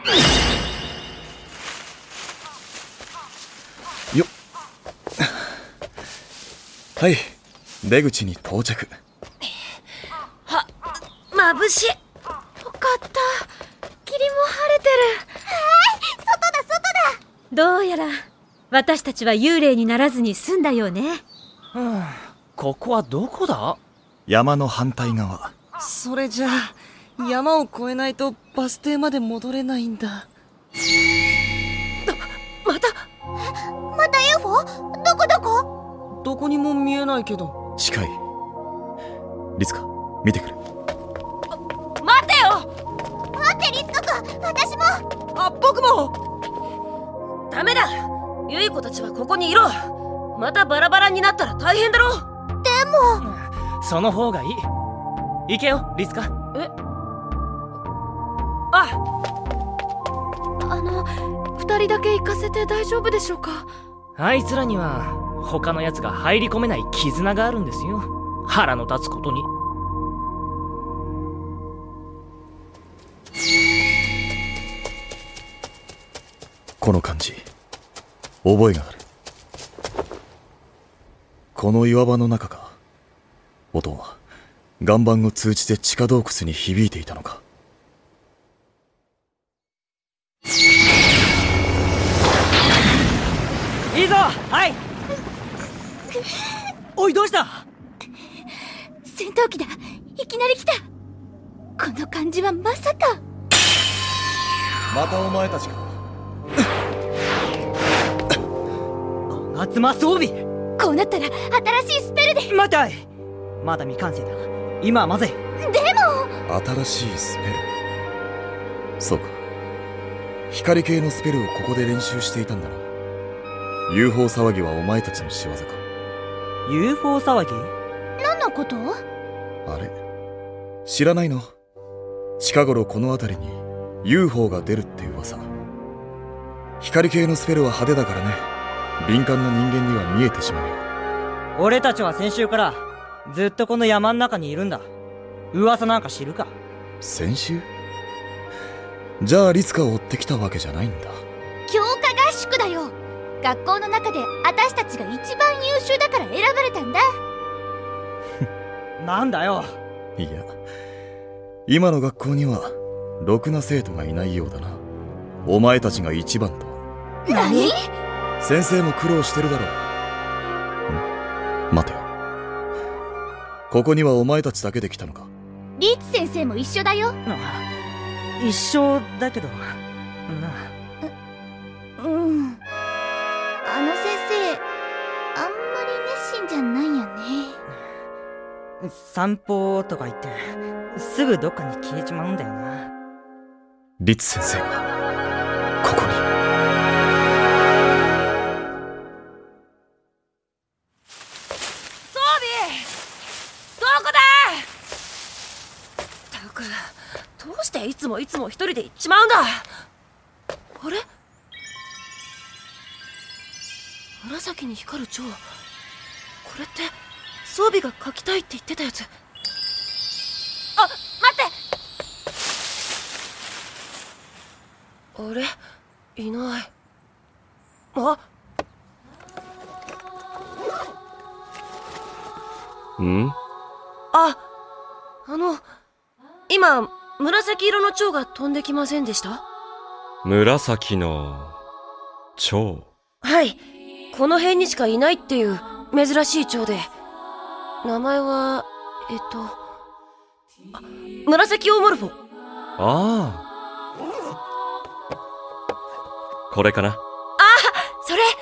よっ。はい、出口に到着。 眩しい。よかった。霧も晴れてる。 外だ外だ。 どうやら私たちは幽霊にならずに済んだよね。 ここはどこだ？ 山の反対側。 それじゃあ山を越えないとバス停まで戻れないんだ。 また UFO？ どこ？ どこにも見えないけど。 近い。リツカ、見てくる。 待てよ。 待ってリツカ君、私も。 僕も。 ダメだ。ユイコたちはここにいろ。またバラバラになったら大変だろ。 でもその方がいい。行けよリツカ。 2人だけ行かせて大丈夫でしょうか？ あいつらには他のやつが入り込めない絆があるんですよ。腹の立つことに。 この感じ、覚えがある。この岩場の中か。音は岩盤を通じて地下洞窟に響いていたのか。 いいぞ。はい。おい、どうした？ 戦闘機だ。いきなり来た。この感じはまさか。 またお前たちか。 夏間装備。 こうなったら新しいスペルで。 待て。まだ未完成だ。今はまずい。 でも新しいスペル。そうか、光系のスペルをここで練習していたんだな。UFO 騒ぎはお前たちの仕業か。 UFO 騒ぎ？ 何のこと？ あれ知らないの？近頃この辺りに UFO が出るって噂。光系のスペルは派手だからね。敏感な人間には見えてしまうよ。 俺たちは先週からずっとこの山の中にいるんだ。噂なんか知るか？ 先週？じゃあリツカを追ってきたわけじゃないんだ。 強化合宿だよ。学校の中で私たちが一番優秀だから選ばれたんだ。 なんだよ。 いや、今の学校にはろくな生徒がいないようだな。お前たちが一番と。 何？ 先生も苦労してるだろう。待てよ、ここにはお前たちだけで来たのか？ リツ先生も一緒だよ。 一緒だけどな。 あの先生あんまり熱心じゃないよね。 散歩とか言ってすぐどっかに消えちまうんだよな。 リツ先生がここに。 装備どこだ。ったく、どうしていつも一人で行っちまうんだ。あれ、紫に光る蝶。これって装備が書きたいって言ってたやつ。あ、待って。あれ、いない。今紫色の蝶が飛んできませんでした？ 紫の蝶？ はい、この辺にしかいないっていう珍しい蝶で、名前は紫オオモルフォ。 ああ、これかな。 それ。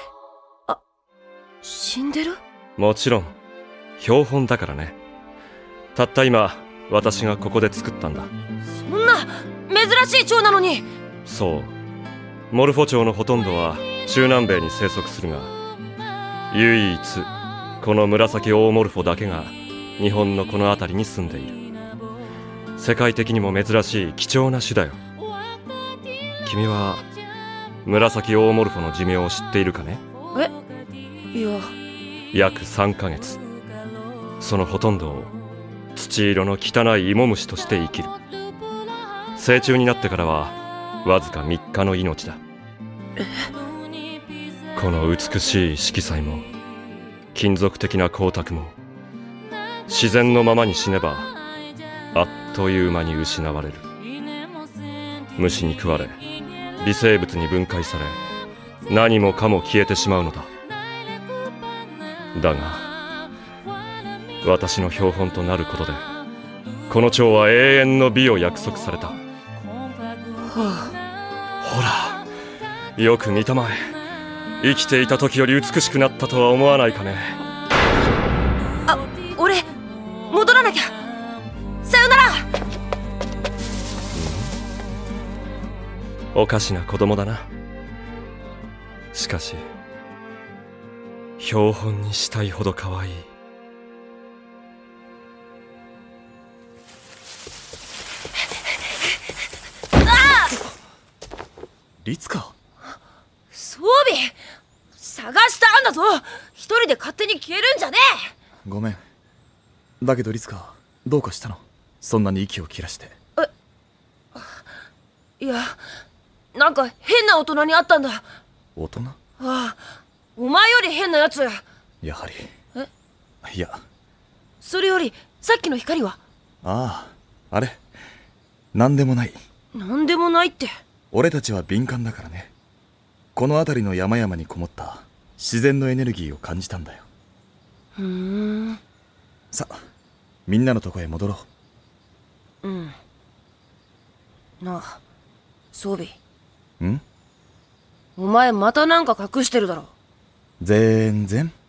死んでる？ もちろん標本だからね。たった今私がここで作ったんだ。 そんな珍しい蝶なのに。 そう、モルフォ蝶のほとんどは中南米に生息するが、唯一この紫オオモルフォだけが日本のこの辺りに住んでいる。世界的にも珍しい貴重な種だよ。君は紫オオモルフォの寿命を知っているかね？ いや。 約3ヶ月。そのほとんどを土色の汚い芋虫として生きる。成虫になってからはわずか3日の命だ。この美しい色彩も金属的な光沢も自然のままに死ねばあっという間に失われる。虫に食われ微生物に分解され何もかも消えてしまうのだ。だが私の標本となることでこの蝶は永遠の美を約束された。ほらよく見たまえ。生きていた時より美しくなったとは思わないかね。 あ、俺戻らなきゃ。さよなら。 おかしな子供だな。しかし標本にしたいほど可愛い。 リツカ、 装備探したんだぞ。一人で勝手に消えるんじゃねごめん。だけどリツカ、どうかしたの？そんなに息を切らして。 え。いや、なんか変な大人に会ったんだ。 大人？ ああ、お前より変なやつ。 やはり。いや、 それよりさっきの光は？ ああ、あれなんでもない。 なんでもないって。 俺たちは敏感だからね。この辺りの山々にこもった自然のエネルギーを感じたんだよ。さ、みんなのとこへ戻ろう。 うん。なあ、装備。 ん？ お前またなんか隠してるだろ。 全然。